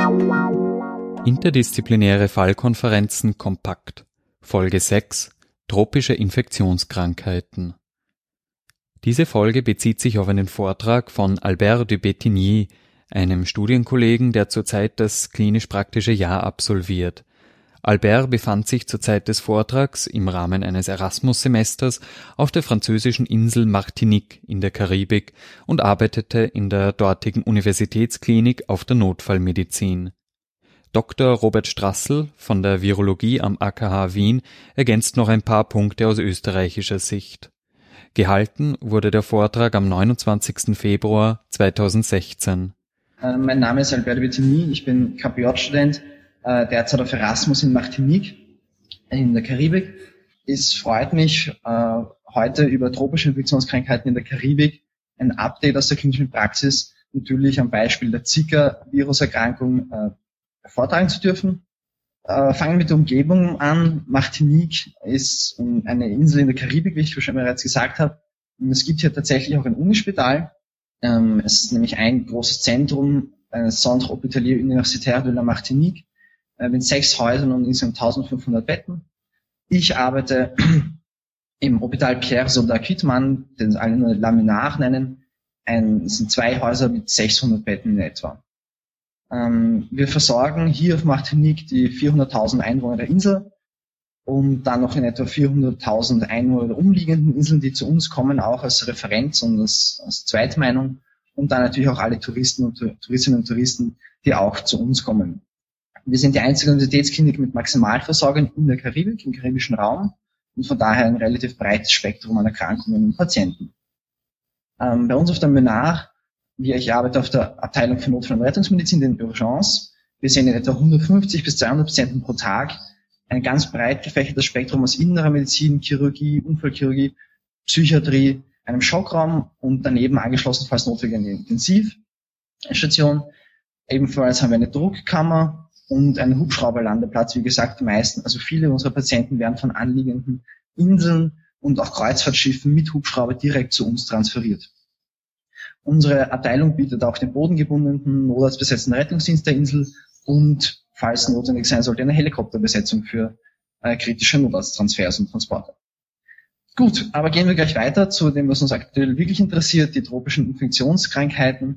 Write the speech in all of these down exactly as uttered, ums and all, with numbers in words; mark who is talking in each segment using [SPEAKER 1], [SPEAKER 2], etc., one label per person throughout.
[SPEAKER 1] Interdisziplinäre Fallkonferenzen kompakt. Folge sechs. Tropische Infektionskrankheiten. Diese Folge bezieht sich auf einen Vortrag von Albert de Bettigny, einem Studienkollegen, der zurzeit das klinisch-praktische Jahr absolviert. Albert befand sich zur Zeit des Vortrags im Rahmen eines Erasmus-Semesters auf der französischen Insel Martinique in der Karibik und arbeitete in der dortigen Universitätsklinik auf der Notfallmedizin. Doktor Robert Strassel von der Virologie am A K H Wien ergänzt noch ein paar Punkte aus österreichischer Sicht. Gehalten wurde der Vortrag am neunundzwanzigsten Februar zweitausendsechzehn.
[SPEAKER 2] Äh, mein Name ist Albert de Bettigny, ich bin K P J-Student, äh, derzeit auf Erasmus in Martinique in der Karibik. Es freut mich, äh, heute über tropische Infektionskrankheiten in der Karibik ein Update aus der klinischen Praxis, natürlich am Beispiel der Zika-Viruserkrankung, äh, vortragen zu dürfen. Äh, fangen wir mit der Umgebung an. Martinique ist eine Insel in der Karibik, wie ich schon bereits gesagt habe. Und es gibt hier tatsächlich auch ein Unispital. Ähm, es ist nämlich ein großes Zentrum, ein Centre Hospitalier Universitaire de la Martinique, äh, mit sechs Häusern und insgesamt eintausendfünfhundert Betten. Ich arbeite im Hôpital Pierre Soda-Quitman, den alle nur Laminar nennen. Ein, es sind zwei Häuser mit sechshundert Betten in etwa. Wir versorgen hier auf Martinique die vierhunderttausend Einwohner der Insel und dann noch in etwa vierhunderttausend Einwohner der umliegenden Inseln, die zu uns kommen, auch als Referenz und als, als Zweitmeinung, und dann natürlich auch alle Touristen und Touristinnen und Touristen, die auch zu uns kommen. Wir sind die einzige Universitätsklinik mit Maximalversorgung in der Karibik, im karibischen Raum, und von daher ein relativ breites Spektrum an Erkrankungen und Patienten. Ähm, bei uns auf der Menar, ich arbeite auf der Abteilung für Notfall- und Rettungsmedizin, den Urgence. Wir sehen in etwa hundertfünfzig bis zweihundert Patienten pro Tag. Ein ganz breit gefächertes Spektrum aus innerer Medizin, Chirurgie, Unfallchirurgie, Psychiatrie, einem Schockraum und daneben angeschlossen, falls notwendig, eine Intensivstation. Ebenfalls haben wir eine Druckkammer und einen Hubschrauberlandeplatz. Wie gesagt, die meisten, also viele unserer Patienten werden von anliegenden Inseln und auch Kreuzfahrtschiffen mit Hubschrauber direkt zu uns transferiert. Unsere Abteilung bietet auch den bodengebundenen, notarztbesetzten Rettungsdienst der Insel und, falls notwendig sein sollte, eine Helikopterbesetzung für äh, kritische Notarzttransfers und Transporte. Gut, aber gehen wir gleich weiter zu dem, was uns aktuell wirklich interessiert, die tropischen Infektionskrankheiten.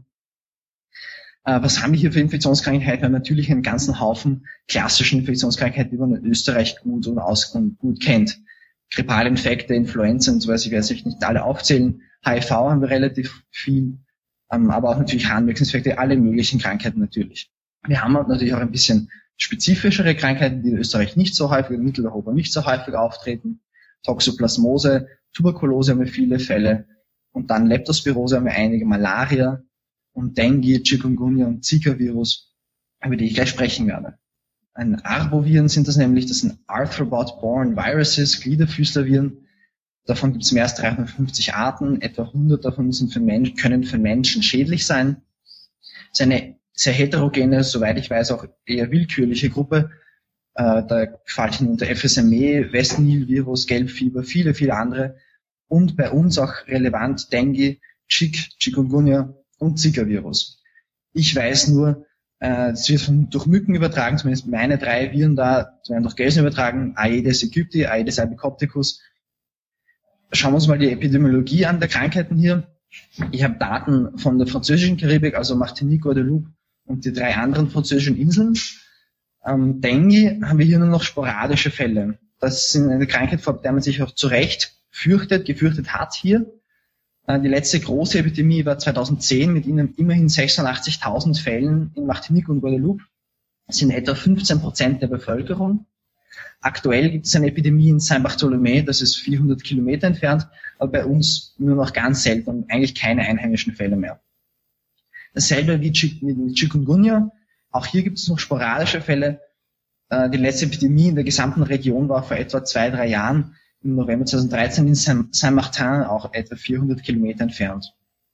[SPEAKER 2] Äh, was haben wir hier für Infektionskrankheiten? Wir haben natürlich einen ganzen Haufen klassischen Infektionskrankheiten, die man in Österreich gut und, aus und gut kennt. Grippalinfekte, Influenza und so weiter, ich werde sich nicht alle aufzählen. H I V haben wir relativ viel, ähm, aber auch natürlich Harnwegsinfekte, alle möglichen Krankheiten natürlich. Wir haben natürlich auch ein bisschen spezifischere Krankheiten, die in Österreich nicht so häufig, in Mitteleuropa nicht so häufig auftreten. Toxoplasmose, Tuberkulose haben wir viele Fälle und dann Leptospirose haben wir einige, Malaria und Dengue, Chikungunya und Zika-Virus, über die ich gleich sprechen werde. Ein Arboviren sind das nämlich, das sind Arthropod-borne Viruses, Gliederfüßlerviren. Davon gibt es mehr als dreihundertfünfzig Arten, etwa hundert davon sind für Menschen, können für Menschen schädlich sein. Es ist eine sehr heterogene, soweit ich weiß, auch eher willkürliche Gruppe. Äh, da fallen unter F S M E, West-Nil-Virus, Gelbfieber, viele, viele andere. Und bei uns auch relevant Dengue, Chik, Chikungunya und Zika-Virus. Ich weiß nur, äh, es wird von, durch Mücken übertragen, zumindest meine drei Viren da, werden durch Gelsen übertragen, Aedes aegypti, Aedes albicopticus. Schauen wir uns mal die Epidemiologie an der Krankheiten hier. Ich habe Daten von der französischen Karibik, also Martinique, Guadeloupe und die drei anderen französischen Inseln. Ähm, Dengue haben wir hier nur noch sporadische Fälle. Das ist eine Krankheit, vor der man sich auch zu Recht fürchtet, gefürchtet hat hier. Äh, die letzte große Epidemie war zweitausendzehn mit ihnen immerhin sechsundachtzigtausend Fällen in Martinique und Guadeloupe. Das sind etwa fünfzehn Prozent der Bevölkerung. Aktuell gibt es eine Epidemie in Saint-Barthélemy, das ist vierhundert Kilometer entfernt, aber bei uns nur noch ganz selten und eigentlich keine einheimischen Fälle mehr. Dasselbe wie mit Chikungunya. Auch hier gibt es noch sporadische Fälle. Die letzte Epidemie in der gesamten Region war vor etwa zwei, drei Jahren, im November zweitausenddreizehn in Saint-Martin, auch etwa vierhundert Kilometer entfernt.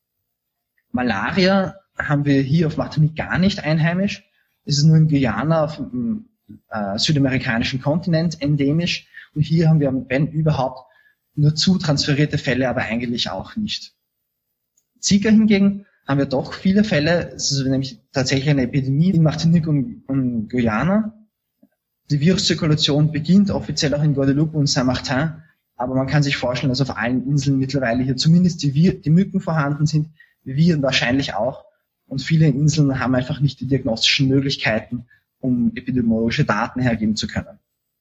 [SPEAKER 2] Malaria haben wir hier auf Martinique gar nicht einheimisch. Es ist nur in Guyana auf dem äh, südamerikanischen Kontinent endemisch. Und hier haben wir, wenn überhaupt, nur zu transferierte Fälle, aber eigentlich auch nicht. Zika hingegen haben wir doch viele Fälle, es ist nämlich tatsächlich eine Epidemie in Martinique und, und Guyana. Die Viruszirkulation beginnt offiziell auch in Guadeloupe und Saint-Martin, aber man kann sich vorstellen, dass auf allen Inseln mittlerweile hier zumindest die, Vir- die Mücken vorhanden sind, Viren wahrscheinlich auch. Und viele Inseln haben einfach nicht die diagnostischen Möglichkeiten, um epidemiologische Daten hergeben zu können.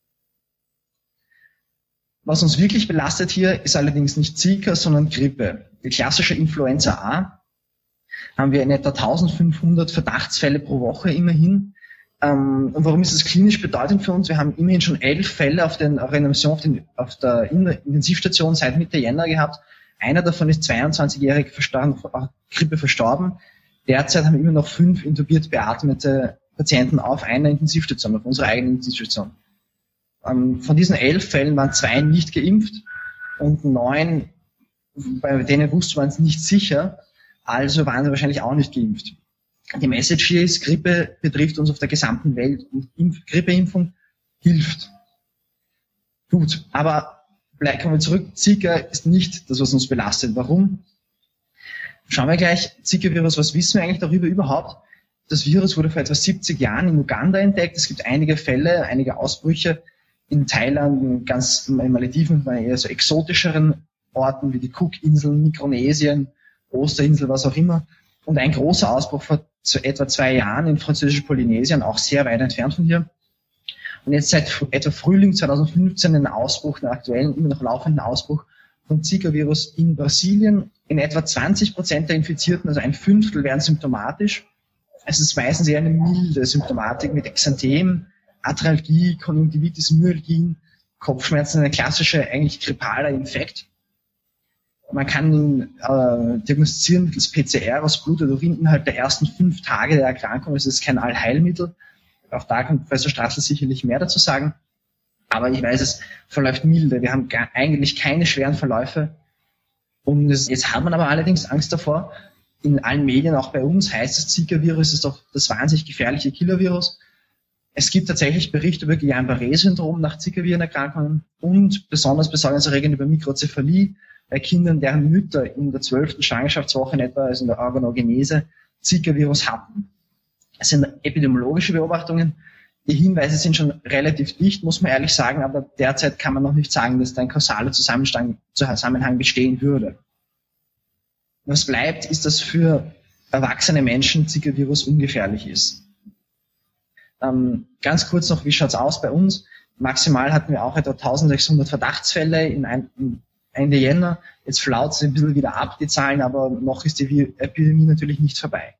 [SPEAKER 2] Was uns wirklich belastet hier, ist allerdings nicht Zika, sondern Grippe. Die klassische Influenza A haben wir in etwa eintausendfünfhundert Verdachtsfälle pro Woche immerhin. Ähm, und warum ist das klinisch bedeutend für uns? Wir haben immerhin schon elf Fälle auf, den, auf, Reanimation, auf, den, auf der Intensivstation seit Mitte Jänner gehabt. Einer davon ist zweiundzwanzigjährig verstorben, Grippe verstorben. Derzeit haben wir immer noch fünf intubiert beatmete Patienten auf einer Intensivstation, auf unserer eigenen Intensivstation. Ähm, von diesen elf Fällen waren zwei nicht geimpft und neun, bei denen wusste man es nicht sicher, also waren sie wahrscheinlich auch nicht geimpft. Die Message hier ist, Grippe betrifft uns auf der gesamten Welt und Impf- Grippeimpfung hilft. Gut, aber vielleicht kommen wir zurück. Zika ist nicht das, was uns belastet. Warum? Schauen wir gleich, Zika-Virus, was wissen wir eigentlich darüber überhaupt? Das Virus wurde vor etwa siebzig Jahren in Uganda entdeckt. Es gibt einige Fälle, einige Ausbrüche in Thailand, ganz in Malediven, bei eher so exotischeren Orten wie die Cookinseln, Mikronesien, Osterinsel, was auch immer. Und ein großer Ausbruch vor etwa zwei Jahren in französisch-Polynesien, auch sehr weit entfernt von hier. Und jetzt seit etwa Frühling zweitausendfünfzehn einen Ausbruch, einen aktuellen, immer noch laufenden Ausbruch von Zika-Virus in Brasilien. In etwa zwanzig Prozent der Infizierten, also ein Fünftel, werden symptomatisch. Es ist meistens eher eine milde Symptomatik mit Exanthem, Arthralgie, Konjunktivitis, Myalgien, Kopfschmerzen, eine klassische, eigentlich grippaler Infekt. Man kann ihn äh, diagnostizieren mittels P C R aus Blut oder Urin innerhalb der ersten fünf Tage der Erkrankung. Es ist kein Allheilmittel. Auch da kann Professor Straßl sicherlich mehr dazu sagen. Aber ich weiß, es verläuft milde. Wir haben gar, eigentlich keine schweren Verläufe. Und es, jetzt hat man aber allerdings Angst davor. In allen Medien, auch bei uns, heißt das Zika-Virus ist doch das wahnsinnig gefährliche Killer-Virus. Es gibt tatsächlich Berichte über Guillain-Barré-Syndrom nach Zika-Virenerkrankungen und besonders besorgniserregend über Mikrozephalie bei Kindern, deren Mütter in der zwölften Schwangerschaftswoche in etwa, also in der Organogenese, Zika-Virus hatten. Es sind epidemiologische Beobachtungen. Die Hinweise sind schon relativ dicht, muss man ehrlich sagen, aber derzeit kann man noch nicht sagen, dass da ein kausaler Zusammenhang bestehen würde. Was bleibt, ist, dass für erwachsene Menschen Zika-Virus ungefährlich ist. Ähm, ganz kurz noch, wie schaut's aus bei uns? Maximal hatten wir auch etwa eintausendsechshundert Verdachtsfälle in, ein, in Ende Jänner. Jetzt flaut es ein bisschen wieder ab, die Zahlen, aber noch ist die Epidemie natürlich nicht vorbei.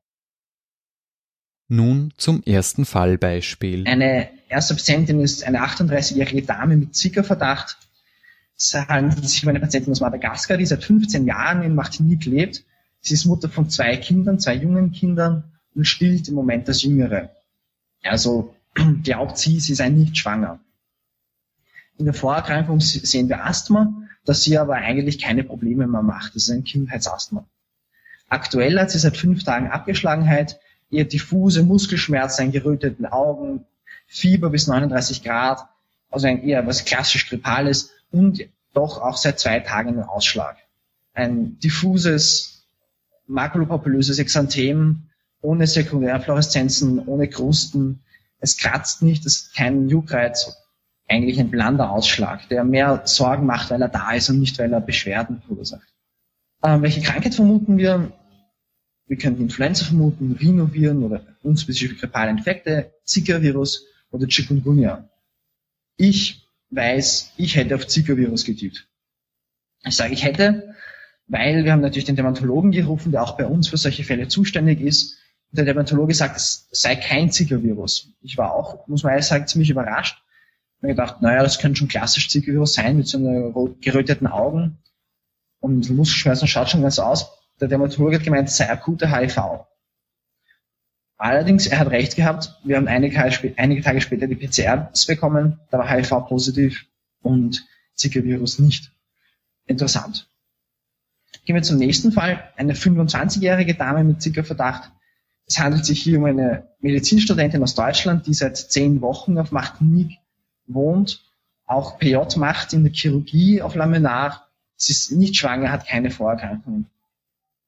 [SPEAKER 1] Nun zum ersten Fallbeispiel.
[SPEAKER 2] Eine erste Patientin ist eine achtunddreißigjährige Dame mit Zika-Verdacht. Es handelt sich um eine Patientin aus Madagaskar, die seit fünfzehn Jahren in Martinique lebt. Sie ist Mutter von zwei Kindern, zwei jungen Kindern und stillt im Moment das Jüngere. Also glaubt sie, sie sei nicht schwanger. In der Vorerkrankung sehen wir Asthma, das sie aber eigentlich keine Probleme mehr macht. Das ist ein Kindheitsasthma. Aktuell hat sie seit fünf Tagen Abgeschlagenheit, eher diffuse Muskelschmerzen, geröteten Augen, Fieber bis neununddreißig Grad, also ein eher was klassisch Grippales und doch auch seit zwei Tagen einen Ausschlag. Ein diffuses, makulopapulöses Exanthem, ohne Sekundärfluoreszenzen, ohne Krusten. Es kratzt nicht, es ist kein Juckreiz, eigentlich ein blander Ausschlag, der mehr Sorgen macht, weil er da ist und nicht, weil er Beschwerden verursacht. Ähm, welche Krankheit vermuten wir? Wir könnten Influenza vermuten, Rhinoviren oder unspezifische grippale Infekte, Zika-Virus oder Chikungunya. Ich weiß, ich hätte auf Zika-Virus getippt. Ich sage, ich hätte, weil wir haben natürlich den Dermatologen gerufen, der auch bei uns für solche Fälle zuständig ist. Und der Dermatologe sagt, es sei kein Zika-Virus. Ich war auch, muss man ehrlich sagen, ziemlich überrascht. Ich habe gedacht, naja, das könnte schon klassisch Zika-Virus sein, mit so einer geröteten Augen und Muskelschmerzen, schaut schon ganz aus. Der Dermatologe hat gemeint, es sei akute H I V. Allerdings, er hat recht gehabt, wir haben einige Tage, einige Tage später die P C Rs bekommen, da war H I V positiv und Zika-Virus nicht. Interessant. Gehen wir zum nächsten Fall. Eine fünfundzwanzigjährige Dame mit Zika-Verdacht. Es handelt sich hier um eine Medizinstudentin aus Deutschland, die seit zehn Wochen auf Martinique wohnt, auch P J macht in der Chirurgie auf La Ménard. Sie ist nicht schwanger, hat keine Vorerkrankungen.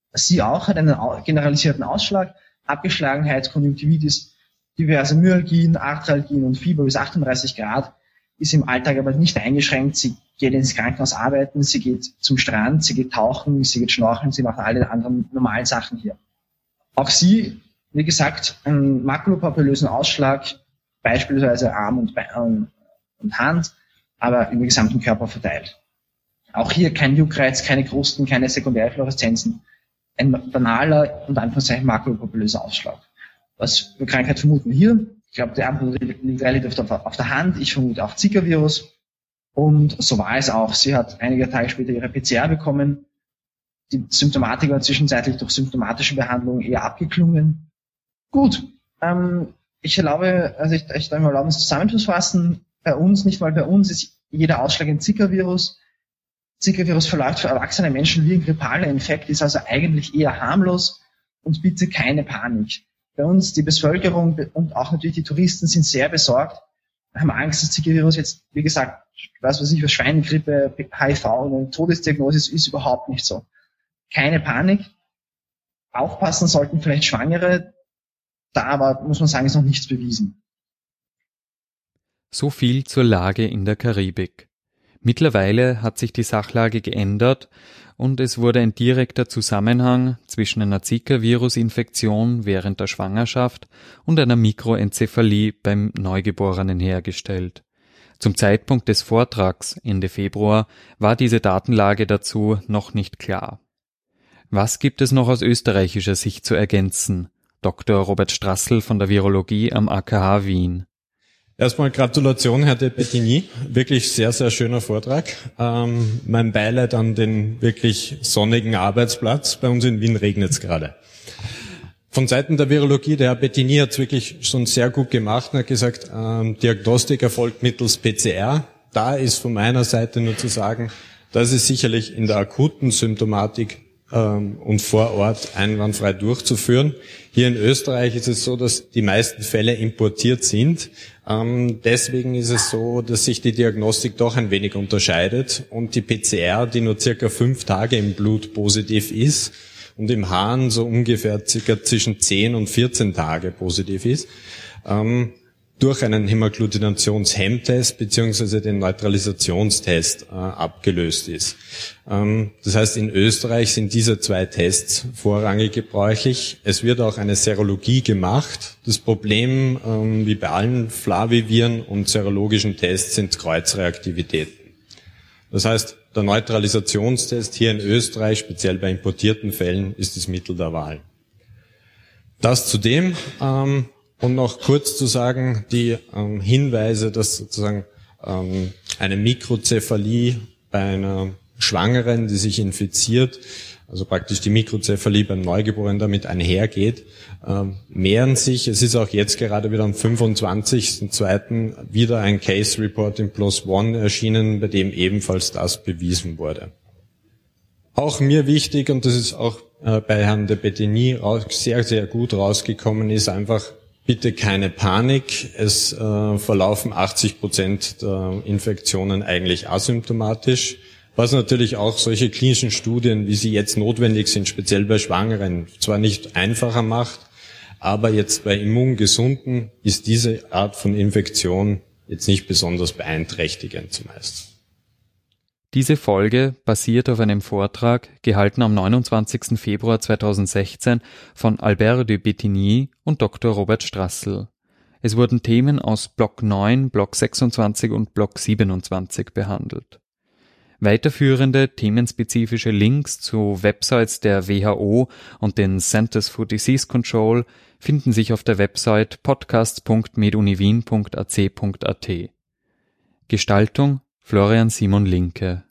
[SPEAKER 2] Sie auch hat einen generalisierten Ausschlag, Abgeschlagenheit, Konjunktivitis, diverse Myalgien, Arthralgien und Fieber bis achtunddreißig Grad, ist im Alltag aber nicht eingeschränkt. Sie geht ins Krankenhaus arbeiten, sie geht zum Strand, sie geht tauchen, sie geht schnorcheln, sie macht alle anderen normalen Sachen hier. Auch sie, wie gesagt, einen makulopapillösen Ausschlag, beispielsweise Arm und, Bein und Hand, aber über den gesamten Körper verteilt. Auch hier kein Juckreiz, keine Krusten, keine Sekundärfluoreszenzen. Ein banaler und Anführungszeichen makulopapillöser Ausschlag. Was für Krankheit vermuten wir hier? Ich glaube, die Antwort liegt relativ auf der Hand. Ich vermute auch Zika-Virus. Und so war es auch. Sie hat einige Tage später ihre P C R bekommen. Die Symptomatik war zwischenzeitlich durch symptomatische Behandlung eher abgeklungen. Gut, ähm, ich erlaube, also ich, ich darf mal erlauben, es zusammenzufassen. Bei uns, nicht mal bei uns, ist jeder Ausschlag ein Zika-Virus. Zika-Virus verläuft für erwachsene Menschen wie ein grippaler Infekt, ist also eigentlich eher harmlos und bitte keine Panik. Bei uns, die Bevölkerung und auch natürlich die Touristen sind sehr besorgt, haben Angst, dass Zika-Virus jetzt, wie gesagt, was weiß ich, was Schweinegrippe, H I V und eine Todesdiagnose ist, ist überhaupt nicht so. Keine Panik. Aufpassen sollten vielleicht Schwangere, da aber, muss man sagen, ist noch nichts bewiesen.
[SPEAKER 1] So viel zur Lage in der Karibik. Mittlerweile hat sich die Sachlage geändert und es wurde ein direkter Zusammenhang zwischen einer Zika-Virus-Infektion während der Schwangerschaft und einer Mikroenzephalie beim Neugeborenen hergestellt. Zum Zeitpunkt des Vortrags Ende Februar war diese Datenlage dazu noch nicht klar. Was gibt es noch aus österreichischer Sicht zu ergänzen? Doktor Robert Strassl von der Virologie am A K H Wien.
[SPEAKER 3] Erstmal Gratulation, Herr de Bettigny. Wirklich sehr, sehr schöner Vortrag. Ähm, mein Beileid an den wirklich sonnigen Arbeitsplatz. Bei uns in Wien regnet es gerade. Von Seiten der Virologie, der Herr Bettigny hat es wirklich schon sehr gut gemacht und hat gesagt, ähm, Diagnostik erfolgt mittels P C R. Da ist von meiner Seite nur zu sagen, das ist sicherlich in der akuten Symptomatik und vor Ort einwandfrei durchzuführen. Hier in Österreich ist es so, dass die meisten Fälle importiert sind. Ähm, deswegen ist es so, dass sich die Diagnostik doch ein wenig unterscheidet und die P C R, die nur circa fünf Tage im Blut positiv ist und im Harn so ungefähr circa zwischen zehn und vierzehn Tage positiv ist, ähm, durch einen HämagglutinationsHEM-Test beziehungsweise den Neutralisationstest äh, abgelöst ist. Ähm, das heißt, in Österreich sind diese zwei Tests vorrangig gebräuchlich. Es wird auch eine Serologie gemacht. Das Problem, ähm, wie bei allen Flaviviren und serologischen Tests, sind Kreuzreaktivitäten. Das heißt, der Neutralisationstest hier in Österreich, speziell bei importierten Fällen, ist das Mittel der Wahl. Das zudem, ähm, und noch kurz zu sagen, die ähm, Hinweise, dass sozusagen ähm, eine Mikrozephalie bei einer Schwangeren, die sich infiziert, also praktisch die Mikrozephalie beim Neugeborenen damit einhergeht, ähm, mehren sich. Es ist auch jetzt gerade wieder am fünfundzwanzigsten zweiten wieder ein Case Report im PLOS ONE erschienen, bei dem ebenfalls das bewiesen wurde. Auch mir wichtig, und das ist auch äh, bei Herrn de Bettigny sehr, sehr gut rausgekommen, ist einfach, bitte keine Panik. Es äh, verlaufen achtzig Prozent der Infektionen eigentlich asymptomatisch, was natürlich auch solche klinischen Studien, wie sie jetzt notwendig sind, speziell bei Schwangeren, zwar nicht einfacher macht, aber jetzt bei Immungesunden ist diese Art von Infektion jetzt nicht besonders beeinträchtigend zumeist.
[SPEAKER 1] Diese Folge basiert auf einem Vortrag, gehalten am neunundzwanzigsten Februar zweitausendsechzehn von Albert de Bettigny und Doktor Robert Strassl. Es wurden Themen aus Block neun, Block sechsundzwanzig und Block siebenundzwanzig behandelt. Weiterführende themenspezifische Links zu Websites der W H O und den Centers for Disease Control finden sich auf der Website podcasts punkt meduniwien punkt a c punkt a t. Gestaltung Florian Simon Linke.